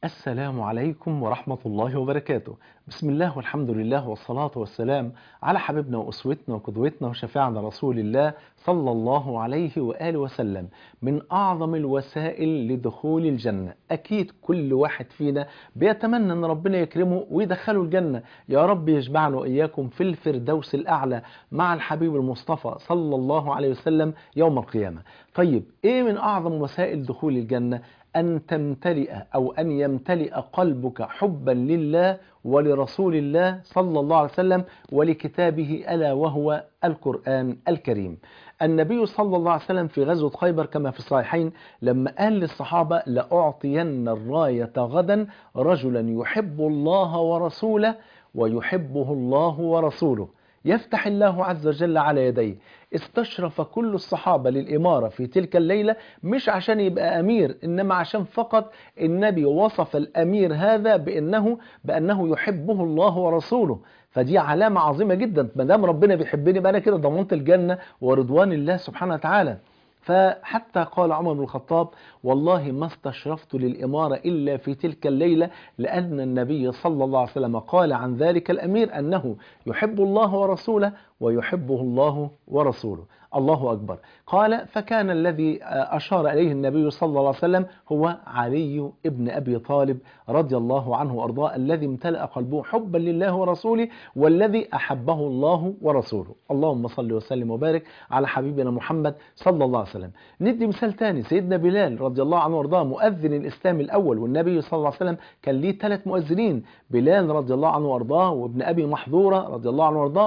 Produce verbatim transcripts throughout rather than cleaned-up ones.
السلام عليكم ورحمة الله وبركاته. بسم الله والحمد لله والصلاة والسلام على حبيبنا وأسوتنا وقدوتنا وشفيعنا رسول الله صلى الله عليه وآله وسلم. من أعظم الوسائل لدخول الجنة، أكيد كل واحد فينا بيتمنى أن ربنا يكرمه ويدخله الجنة. يا رب يجمعنا وإياكم في الفردوس الأعلى مع الحبيب المصطفى صلى الله عليه وسلم يوم القيامة. طيب إيه من أعظم وسائل دخول الجنة؟ أن تمتلئ أو أن يمتلئ قلبك حبا لله ولرسول الله صلى الله عليه وسلم ولكتابه ألا وهو القرآن الكريم. النبي صلى الله عليه وسلم في غزوة خيبر كما في الصحيحين لما قال للصحابة: لأعطين الراية غدا رجلا يحب الله ورسوله ويحبه الله ورسوله، يفتح الله عز وجل على يديه. استشرف كل الصحابة للإمارة في تلك الليلة، مش عشان يبقى أمير، إنما عشان فقط النبي وصف الأمير هذا بأنه بأنه يحبه الله ورسوله. فدي علامة عظيمة جدا، ما دام ربنا بيحبني بقى أنا كده ضمنت الجنة ورضوان الله سبحانه وتعالى. فحتى قال عمر بن الخطاب: والله ما استشرفت للإمارة إلا في تلك الليلة، لأن النبي صلى الله عليه وسلم قال عن ذلك الأمير أنه يحب الله ورسوله ويحبه الله ورسوله. الله أكبر. قال: فكان الذي أشار إليه النبي صلى الله عليه وسلم هو علي ابن أبي طالب رضي الله عنه وأرضاه، الذي امتلأ قلبه حبا لله ورسوله والذي أحبه الله ورسوله. اللهم صل وسلم وبارك على حبيبنا محمد صلى الله عليه وسلم. ندي مثال تاني، سيدنا بلال رضي الله عنه وارضاه مؤذن الإسلام الأول، والنبي صلى الله عليه وسلم كان ليه ثلاث مؤذنين: بلال رضي الله عنه وارضاه، وابن أبي محذورة رضي الله عنه وارضاه،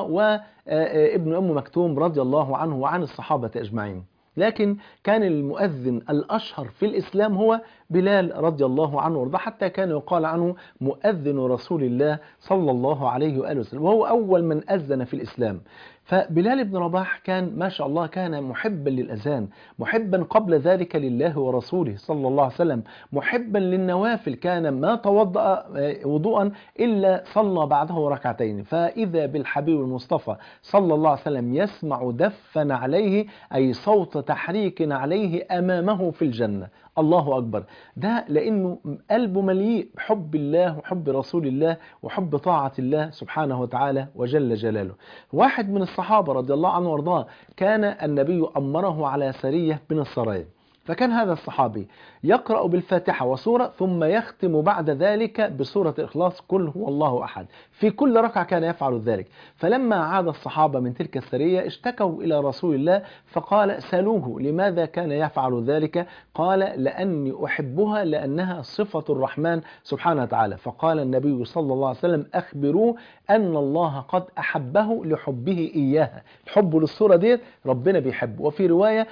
وابن أم مكتوم رضي الله عنه وعن الصحابة أجمعين. لكن كان المؤذن الأشهر في الإسلام هو بلال رضي الله عنه وارضاه، حتى كان يقال عنه مؤذن رسول الله صلى الله عليه وآله وسلم، وهو أول من أذن في الإسلام. فبلال بن رباح كان ما شاء الله كان محبا للأذان، محبا قبل ذلك لله ورسوله صلى الله عليه وسلم، محبا للنوافل، كان ما توضأ وضوءا إلا صلى بعده ركعتين. فإذا بالحبيب المصطفى صلى الله عليه وسلم يسمع دفا عليه، أي صوت تحريك عليه أمامه في الجنة. الله أكبر. ده لأنه قلبه مليء بحب الله وحب رسول الله وحب طاعة الله سبحانه وتعالى وجل جلاله. واحد من الصحابة رضي الله عنه وارضاه كان النبي أمره على سرية من السرايا، فكان هذا الصحابي يقرأ بالفاتحة وسورة ثم يختم بعد ذلك بسورة الإخلاص: قل هو الله أحد. في كل ركعة كان يفعل ذلك. فلما عاد الصحابة من تلك السرية اشتكوا إلى رسول الله، فقال: سألوه لماذا كان يفعل ذلك؟ قال: لأني أحبها، لأنها صفة الرحمن سبحانه وتعالى. فقال النبي صلى الله عليه وسلم: أخبروه أن الله قد أحبه لحبه إياها. الحب للصورة دي ربنا بيحبه. وفي رواية: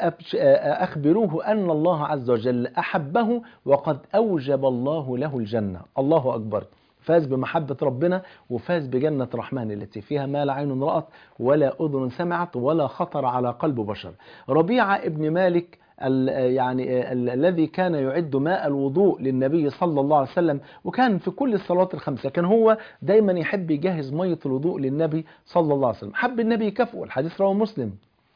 أخبروه أن الله عز وجل أحبه وقد أوجب الله له الجنة. الله أكبر. فاز بمحبة ربنا وفاز بجنة الرحمن التي فيها ما لا عين رأت ولا أذن سمعت ولا خطر على قلب بشر. ربيعة ابن مالك يعني الذي كان يعد ماء الوضوء للنبي صلى الله عليه وسلم، وكان في كل الصلوات الخمسة كان هو دايما يحب يجهز مية الوضوء للنبي صلى الله عليه وسلم. حب النبي يكافئه، الحديث رواه مسلم،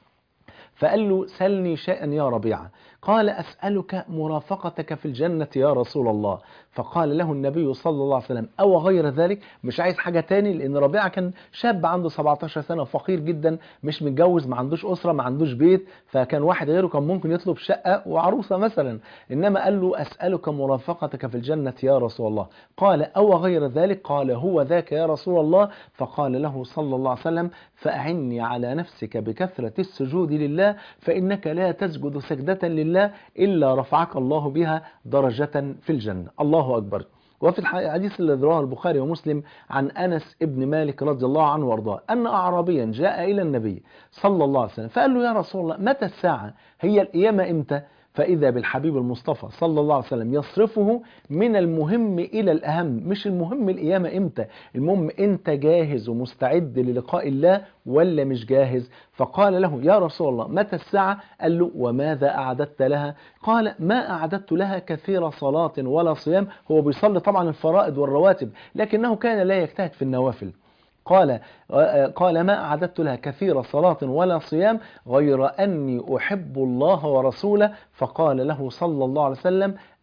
فقال له: سلني شيئا يا ربيعة. قال: أسألك مرافقتك في الجنة يا رسول الله. فقال له النبي صلى الله عليه وسلم: أو غير ذلك؟ مش عايز حاجة تاني؟ لأن ربيعة كان شاب عنده سبعتاشر سنة، فقير جدا، مش متجوز، ما عندوش أسرة، ما عندوش بيت، فكان واحد غيره كان ممكن يطلب شقة وعروسة مثلا، إنما قال له: أسألك مرافقتك في الجنة يا رسول الله. قال: أو غير ذلك؟ قال: هو ذاك يا رسول الله. فقال له صلى الله عليه وسلم: فأعني على نفسك بكثرة السجود لله، فإنك لا تسجد سجدة لله إلا رفعك الله بها درجة في الجنة. الله أكبر. وفي الحديث الذي رواه البخاري ومسلم عن أنس ابن مالك رضي الله عنه وارضاه أن أعرابيا جاء إلى النبي صلى الله عليه وسلم فقال له: يا رسول الله، متى الساعة؟ هي القيامة إمتى؟ فإذا بالحبيب المصطفى صلى الله عليه وسلم يصرفه من المهم إلى الأهم. مش المهم القيامة إمتى، المهم أنت جاهز ومستعد للقاء الله ولا مش جاهز؟ فقال له: يا رسول الله، متى الساعة؟ قال له: وماذا أعددت لها؟ قال: ما أعددت لها كثير صلاة ولا صيام. هو بيصلي طبعا الفرائض والرواتب، لكنه كان لا يجتهد في النوافل. قال قال: ما أعددت لها كثير صلاة ولا صيام غير أني أحب الله ورسوله. فقال له صلى الله عليه وسلم: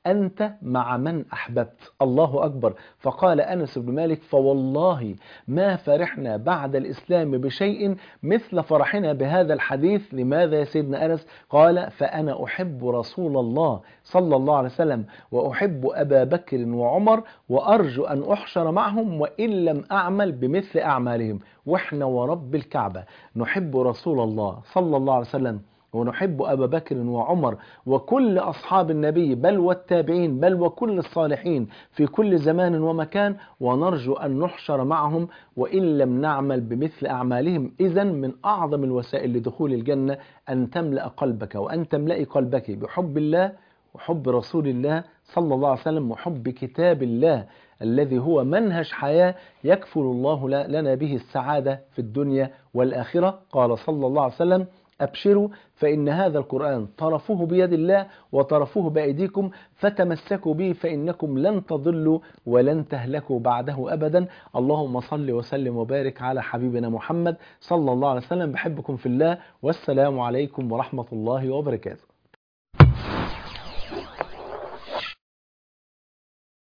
أنت مع من أحببت. الله أكبر. فقال أنس بن مالك: فوالله ما فرحنا بعد الإسلام بشيء مثل فرحنا بهذا الحديث. لماذا يا سيدنا أنس؟ قال: فأنا أحب رسول الله صلى الله عليه وسلم، وأحب أبا بكر وعمر، وأرجو أن أحشر معهم وإن لم أعمل بمثل أعمالهم. وإحنا ورب الكعبة نحب رسول الله صلى الله عليه وسلم، ونحب أبا بكر وعمر وكل أصحاب النبي، بل والتابعين، بل وكل الصالحين في كل زمان ومكان، ونرجو أن نحشر معهم وإن لم نعمل بمثل أعمالهم. إذن من أعظم الوسائل لدخول الجنة أن تملأ قلبك وأن تملئي قلبك بحب الله وحب رسول الله صلى الله عليه وسلم وحب كتاب الله الذي هو منهج حياة يكفل الله لنا به السعادة في الدنيا والآخرة. قال صلى الله عليه وسلم: أبشروا فإن هذا القرآن طرفه بيد الله وطرفه بأيديكم، فتمسكوا به فإنكم لن تضلوا ولن تهلكوا بعده أبدا. اللهم صل وسلم وبارك على حبيبنا محمد صلى الله عليه وسلم. بحبكم في الله، والسلام عليكم ورحمة الله وبركاته.